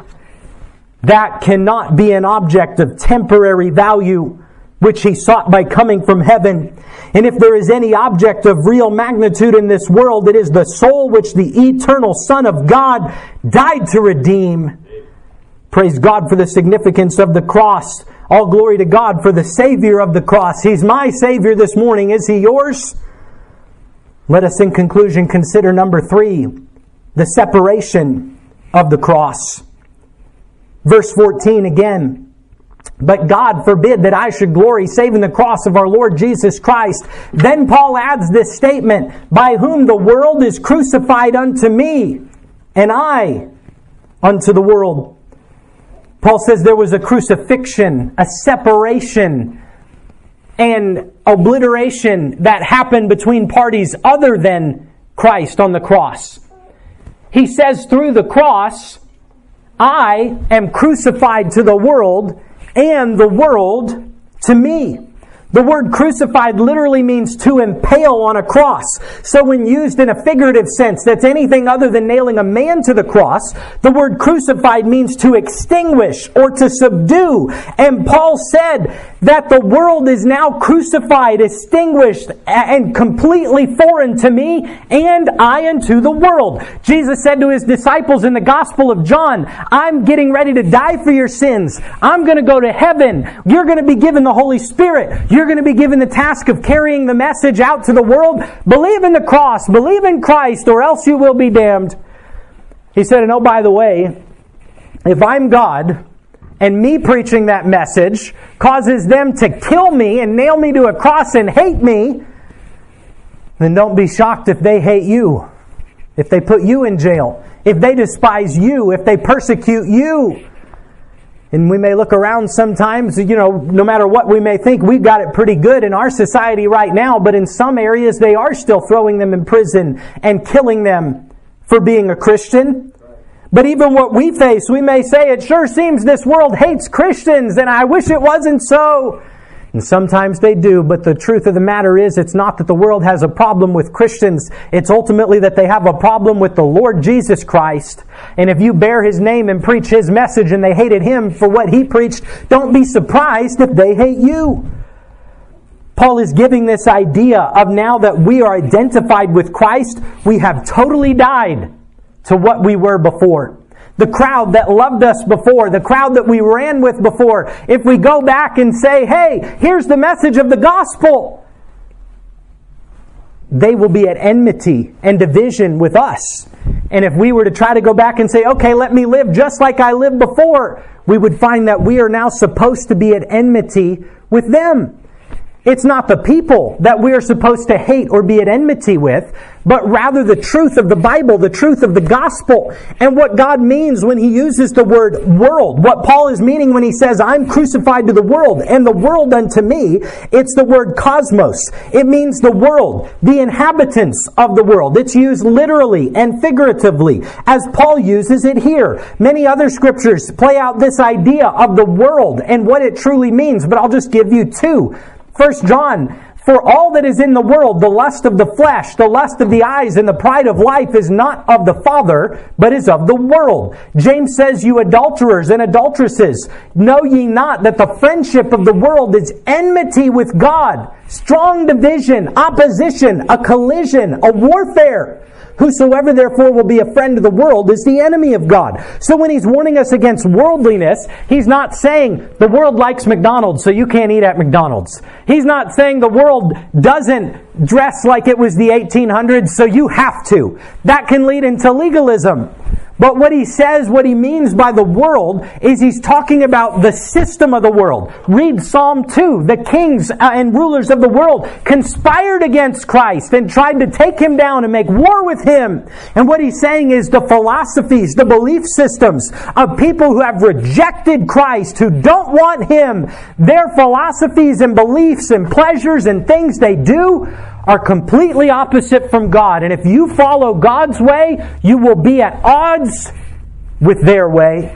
[SPEAKER 1] That cannot be an object of temporary value, which He sought by coming from heaven. And if there is any object of real magnitude in this world, it is the soul which the eternal Son of God died to redeem. Praise God for the significance of the cross. All glory to God for the Savior of the cross. He's my Savior this morning. Is He yours? Let us in conclusion consider number three, the separation of the cross. Verse fourteen again. But God forbid that I should glory save in the cross of our Lord Jesus Christ. Then Paul adds this statement, by whom the world is crucified unto me, and I unto the world. Paul says there was a crucifixion, a separation, and obliteration that happened between parties other than Christ on the cross. He says through the cross, I am crucified to the world, and the world to me. The word crucified literally means to impale on a cross. So when used in a figurative sense, that's anything other than nailing a man to the cross, the word crucified means to extinguish or to subdue. And Paul said that the world is now crucified, extinguished, and completely foreign to me, and I unto the world. Jesus said to His disciples in the Gospel of John, I'm getting ready to die for your sins. I'm going to go to heaven. You're going to be given the Holy Spirit. You're going to be given the task of carrying the message out to the world. Believe in the cross. Believe in Christ, or else you will be damned. He said, and oh, by the way, if I'm God, and me preaching that message causes them to kill me and nail me to a cross and hate me, then don't be shocked if they hate you, if they put you in jail, if they despise you, if they persecute you. And we may look around sometimes, you know, no matter what we may think, we've got it pretty good in our society right now, but in some areas they are still throwing them in prison and killing them for being a Christian. But even what we face, we may say, it sure seems this world hates Christians, and I wish it wasn't so. And sometimes they do, but the truth of the matter is it's not that the world has a problem with Christians. It's ultimately that they have a problem with the Lord Jesus Christ. And if you bear His name and preach His message and they hated Him for what He preached, don't be surprised if they hate you. Paul is giving this idea of now that we are identified with Christ, we have totally died to what we were before. The crowd that loved us before, the crowd that we ran with before, if we go back and say, hey, here's the message of the gospel, they will be at enmity and division with us. And if we were to try to go back and say, okay, let me live just like I lived before, we would find that we are now supposed to be at enmity with them. It's not the people that we are supposed to hate or be at enmity with, but rather the truth of the Bible, the truth of the gospel, and what God means when He uses the word world. What Paul is meaning when he says, I'm crucified to the world, and the world unto me, it's the word cosmos. It means the world, the inhabitants of the world. It's used literally and figuratively, as Paul uses it here. Many other scriptures play out this idea of the world and what it truly means, but I'll just give you two. First John, for all that is in the world, the lust of the flesh, the lust of the eyes, and the pride of life is not of the Father, but is of the world. James says, you adulterers and adulteresses, know ye not that the friendship of the world is enmity with God, strong division, opposition, a collision, a warfare. Whosoever therefore will be a friend of the world is the enemy of God. So when he's warning us against worldliness, he's not saying the world likes McDonald's, so you can't eat at McDonald's. He's not saying the world doesn't dress like it was the eighteen hundreds, so you have to. That can lead into legalism. But what he says, what he means by the world, is he's talking about the system of the world. Read Psalm two. The kings and rulers of the world conspired against Christ and tried to take Him down and make war with Him. And what he's saying is the philosophies, the belief systems of people who have rejected Christ, who don't want Him, their philosophies and beliefs and pleasures and things they do are completely opposite from God. And if you follow God's way, you will be at odds with their way.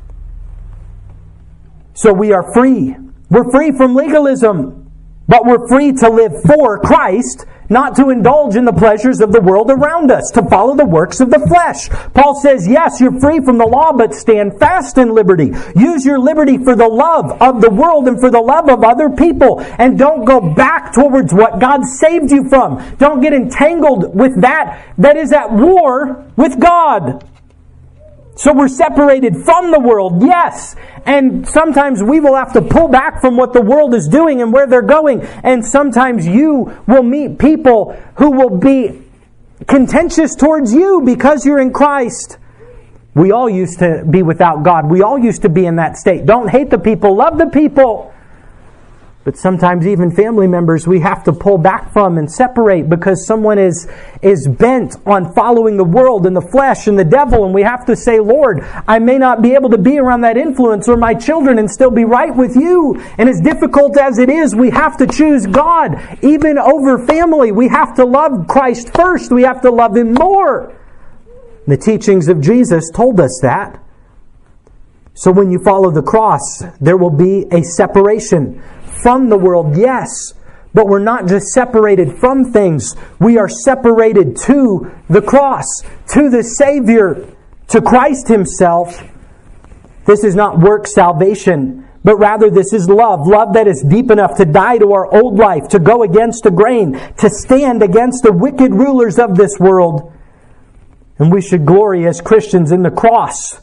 [SPEAKER 1] So we are free. We're free from legalism, but we're free to live for Christ, not to indulge in the pleasures of the world around us, to follow the works of the flesh. Paul says, yes, you're free from the law, but stand fast in liberty. Use your liberty for the love of the world and for the love of other people. And don't go back towards what God saved you from. Don't get entangled with that that is at war with God. So we're separated from the world, yes. And sometimes we will have to pull back from what the world is doing and where they're going. And sometimes you will meet people who will be contentious towards you because you're in Christ. We all used to be without God. We all used to be in that state. Don't hate the people, love the people. But sometimes even family members we have to pull back from and separate because someone is, is bent on following the world and the flesh and the devil. And we have to say, Lord, I may not be able to be around that influence or my children and still be right with you. And as difficult as it is, we have to choose God. Even over family, we have to love Christ first. We have to love Him more. The teachings of Jesus told us that. So when you follow the cross, there will be a separation from the world, yes, but we're not just separated from things. We are separated to the cross, to the Savior, to Christ Himself. This is not work salvation, but rather this is love. Love that is deep enough to die to our old life, to go against the grain, to stand against the wicked rulers of this world. And we should glory as Christians in the cross.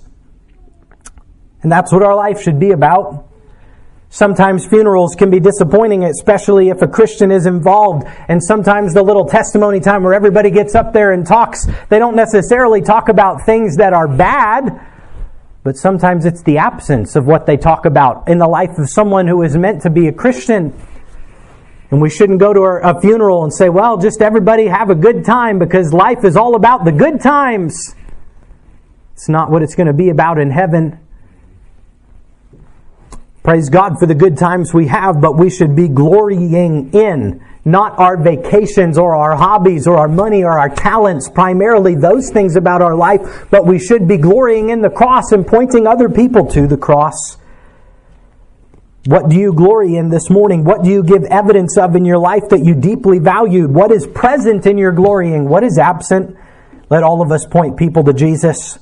[SPEAKER 1] And that's what our life should be about. Sometimes funerals can be disappointing, especially if a Christian is involved. And sometimes the little testimony time where everybody gets up there and talks, they don't necessarily talk about things that are bad, but sometimes it's the absence of what they talk about in the life of someone who is meant to be a Christian. And we shouldn't go to a funeral and say, well, just everybody have a good time because life is all about the good times. It's not what it's going to be about in heaven. Praise God for the good times we have, but we should be glorying in, not our vacations or our hobbies or our money or our talents, primarily those things about our life, but we should be glorying in the cross and pointing other people to the cross. What do you glory in this morning? What do you give evidence of in your life that you deeply valued? What is present in your glorying? What is absent? Let all of us point people to Jesus.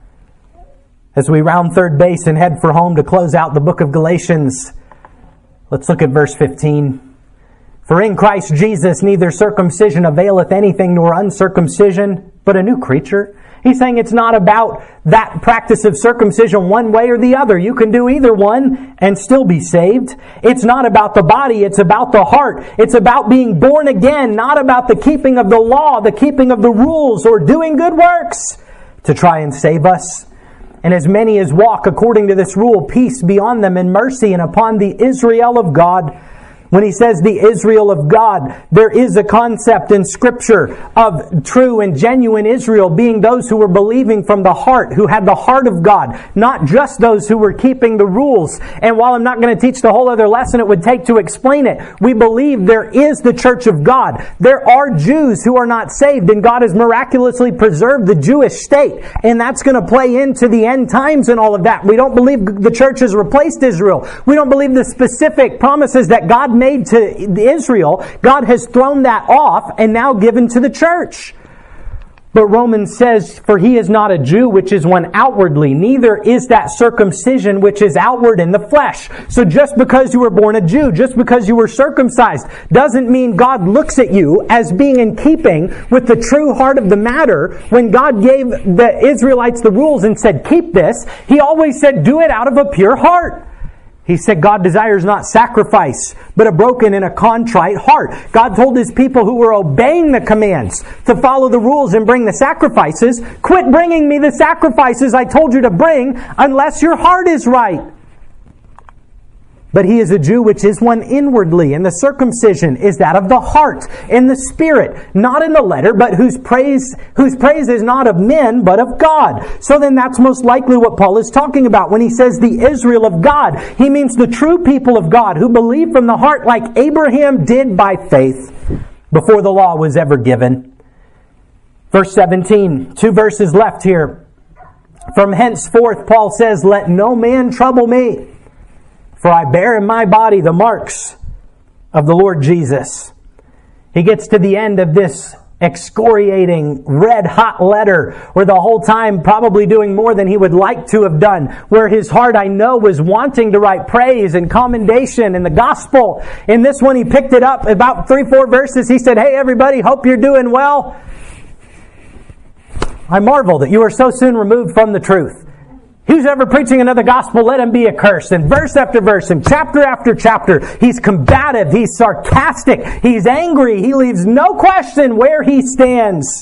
[SPEAKER 1] As we round third base and head for home to close out the book of Galatians, let's look at verse fifteen. For in Christ Jesus neither circumcision availeth anything nor uncircumcision, but a new creature. He's saying it's not about that practice of circumcision one way or the other. You can do either one and still be saved. It's not about the body, it's about the heart. It's about being born again, not about the keeping of the law, the keeping of the rules, or doing good works to try and save us. And as many as walk according to this rule, peace be on them and mercy and upon the Israel of God. When he says the Israel of God, there is a concept in Scripture of true and genuine Israel being those who were believing from the heart, who had the heart of God, not just those who were keeping the rules. And while I'm not going to teach the whole other lesson it would take to explain it, we believe there is the church of God. There are Jews who are not saved, and God has miraculously preserved the Jewish state. And that's going to play into the end times and all of that. We don't believe the church has replaced Israel. We don't believe the specific promises that God made to Israel, God has thrown that off and now given to the church. But Romans says, for he is not a Jew, which is one outwardly, neither is that circumcision which is outward in the flesh. So just because you were born a Jew, just because you were circumcised, doesn't mean God looks at you as being in keeping with the true heart of the matter. When God gave the Israelites the rules and said, keep this, He always said, do it out of a pure heart. He said God desires not sacrifice, but a broken and a contrite heart. God told His people who were obeying the commands to follow the rules and bring the sacrifices, quit bringing me the sacrifices I told you to bring unless your heart is right. But he is a Jew which is one inwardly, and the circumcision is that of the heart, in the spirit, not in the letter, but whose praise whose praise is not of men, but of God. So then that's most likely what Paul is talking about. When he says the Israel of God, he means the true people of God who believe from the heart like Abraham did by faith before the law was ever given. Verse seventeen, two verses left here. From henceforth, Paul says, let no man trouble me. For I bear in my body the marks of the Lord Jesus. He gets to the end of this excoriating, red-hot letter where the whole time probably doing more than he would like to have done, where his heart, I know, was wanting to write praise and commendation in the gospel. In this one, he picked it up about three, four verses. He said, hey, everybody, hope you're doing well. I marvel that you are so soon removed from the truth. Who's ever preaching another gospel, let him be accursed. And verse after verse, and chapter after chapter, he's combative, he's sarcastic, he's angry, he leaves no question where he stands.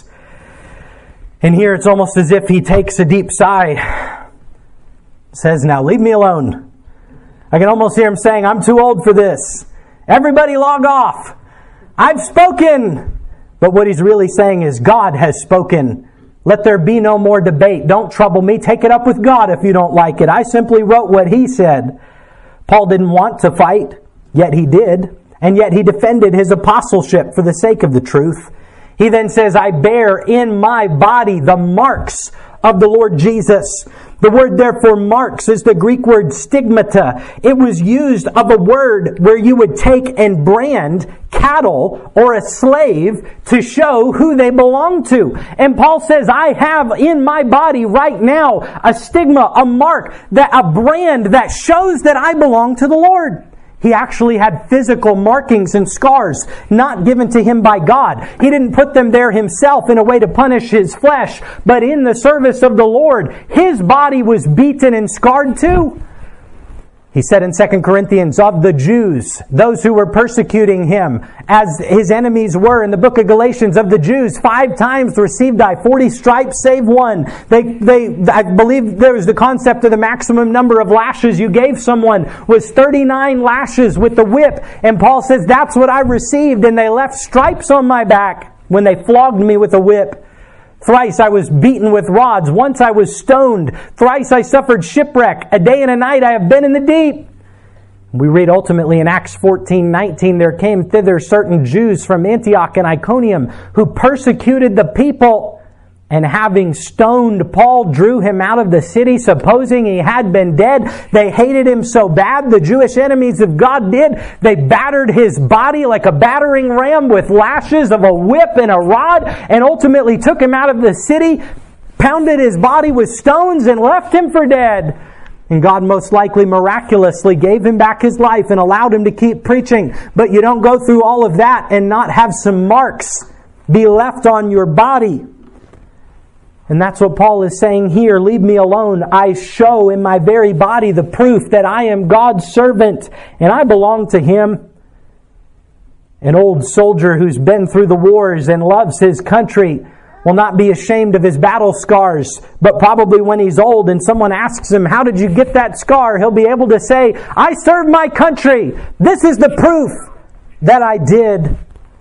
[SPEAKER 1] And here it's almost as if he takes a deep sigh, says, now leave me alone. I can almost hear him saying, I'm too old for this. Everybody log off. I've spoken. But what he's really saying is, God has spoken. Let there be no more debate. Don't trouble me. Take it up with God if you don't like it. I simply wrote what He said. Paul didn't want to fight, yet he did. And yet he defended his apostleship for the sake of the truth. He then says, I bear in my body the marks of the Lord Jesus. The word therefore marks is the Greek word stigmata. It was used of a word where you would take and brand cattle or a slave to show who they belong to. And Paul says, I have in my body right now a stigma, a mark, that a brand that shows that I belong to the Lord. He actually had physical markings and scars not given to him by God. He didn't put them there himself in a way to punish his flesh, but in the service of the Lord, his body was beaten and scarred too. He said in Second Corinthians, of the Jews, those who were persecuting him, as his enemies were in the book of Galatians, of the Jews, five times received I forty stripes save one. They, they, I believe there was the concept of the maximum number of lashes you gave someone was thirty-nine lashes with the whip. And Paul says, that's what I received, and they left stripes on my back when they flogged me with a whip. Thrice I was beaten with rods. Once I was stoned. Thrice I suffered shipwreck. A day and a night I have been in the deep. We read ultimately in Acts fourteen nineteen, there came thither certain Jews from Antioch and Iconium who persecuted the people And having stoned Paul, drew him out of the city, supposing he had been dead. They hated him so bad, the Jewish enemies of God did. They battered his body like a battering ram with lashes of a whip and a rod, and ultimately took him out of the city, pounded his body with stones, and left him for dead. And God most likely miraculously gave him back his life and allowed him to keep preaching. But you don't go through all of that and not have some marks be left on your body. And that's what Paul is saying here. Leave me alone. I show in my very body the proof that I am God's servant and I belong to Him. An old soldier who's been through the wars and loves his country will not be ashamed of his battle scars, but probably when he's old and someone asks him, how did you get that scar? He'll be able to say, I served my country. This is the proof that I did.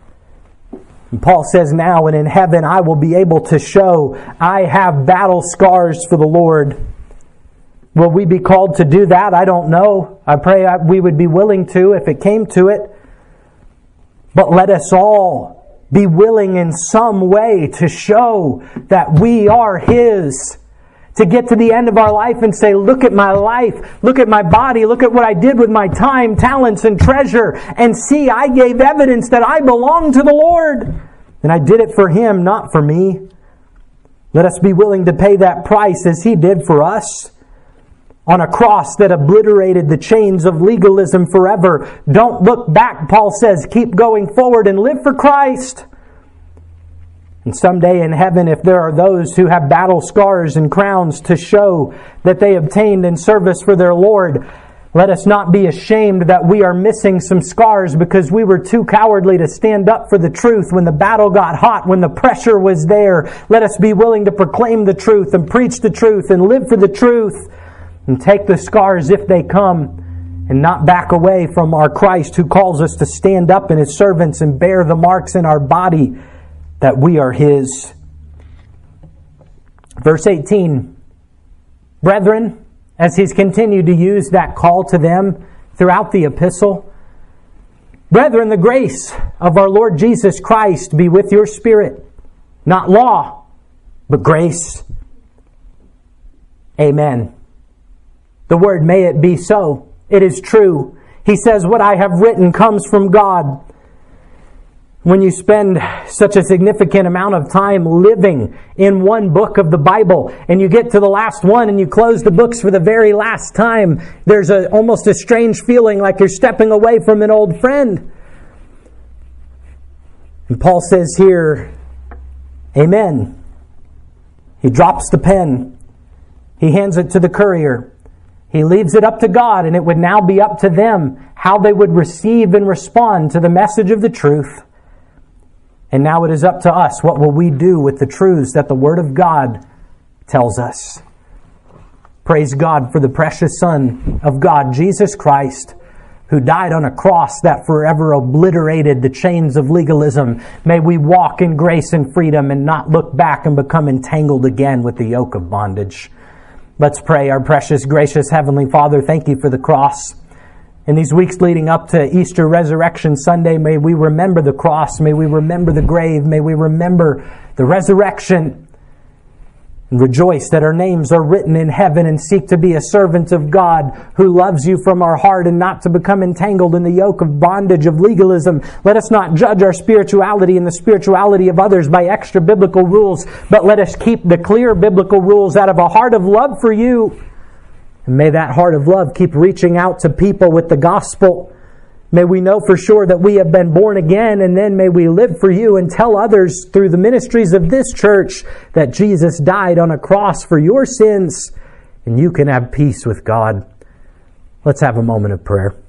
[SPEAKER 1] And Paul says now, and in heaven I will be able to show I have battle scars for the Lord. Will we be called to do that? I don't know. I pray we would be willing to if it came to it. But let us all be willing in some way to show that we are His. To get to the end of our life and say, look at my life, look at my body, look at what I did with my time, talents, and treasure, and see, I gave evidence that I belong to the Lord. And I did it for Him, not for me. Let us be willing to pay that price as He did for us. On a cross that obliterated the chains of legalism forever. Don't look back, Paul says. Keep going forward and live for Christ. And someday in heaven, if there are those who have battle scars and crowns to show that they obtained in service for their Lord, let us not be ashamed that we are missing some scars because we were too cowardly to stand up for the truth when the battle got hot, when the pressure was there. Let us be willing to proclaim the truth and preach the truth and live for the truth and take the scars if they come and not back away from our Christ who calls us to stand up in His servants and bear the marks in our body that we are His. Verse eighteen. Brethren, as he's continued to use that call to them throughout the epistle, brethren, the grace of our Lord Jesus Christ be with your spirit. Not law, but grace. Amen. The word, may it be so. It is true. He says, what I have written comes from God. When you spend such a significant amount of time living in one book of the Bible and you get to the last one and you close the books for the very last time, there's a, almost a strange feeling like you're stepping away from an old friend. And Paul says here, amen. He drops the pen. He hands it to the courier. He leaves it up to God, and it would now be up to them how they would receive and respond to the message of the truth. And now it is up to us. What will we do with the truths that the Word of God tells us? Praise God for the precious Son of God, Jesus Christ, who died on a cross that forever obliterated the chains of legalism. May we walk in grace and freedom and not look back and become entangled again with the yoke of bondage. Let's pray. Our precious, gracious Heavenly Father, thank You for the cross. In these weeks leading up to Easter Resurrection Sunday, may we remember the cross. May we remember the grave. May we remember the resurrection. And rejoice that our names are written in heaven and seek to be a servant of God who loves You from our heart and not to become entangled in the yoke of bondage of legalism. Let us not judge our spirituality and the spirituality of others by extra biblical rules, but let us keep the clear biblical rules out of a heart of love for You. And may that heart of love keep reaching out to people with the gospel. May we know for sure that we have been born again, and then may we live for You and tell others through the ministries of this church that Jesus died on a cross for your sins, and you can have peace with God. Let's have a moment of prayer.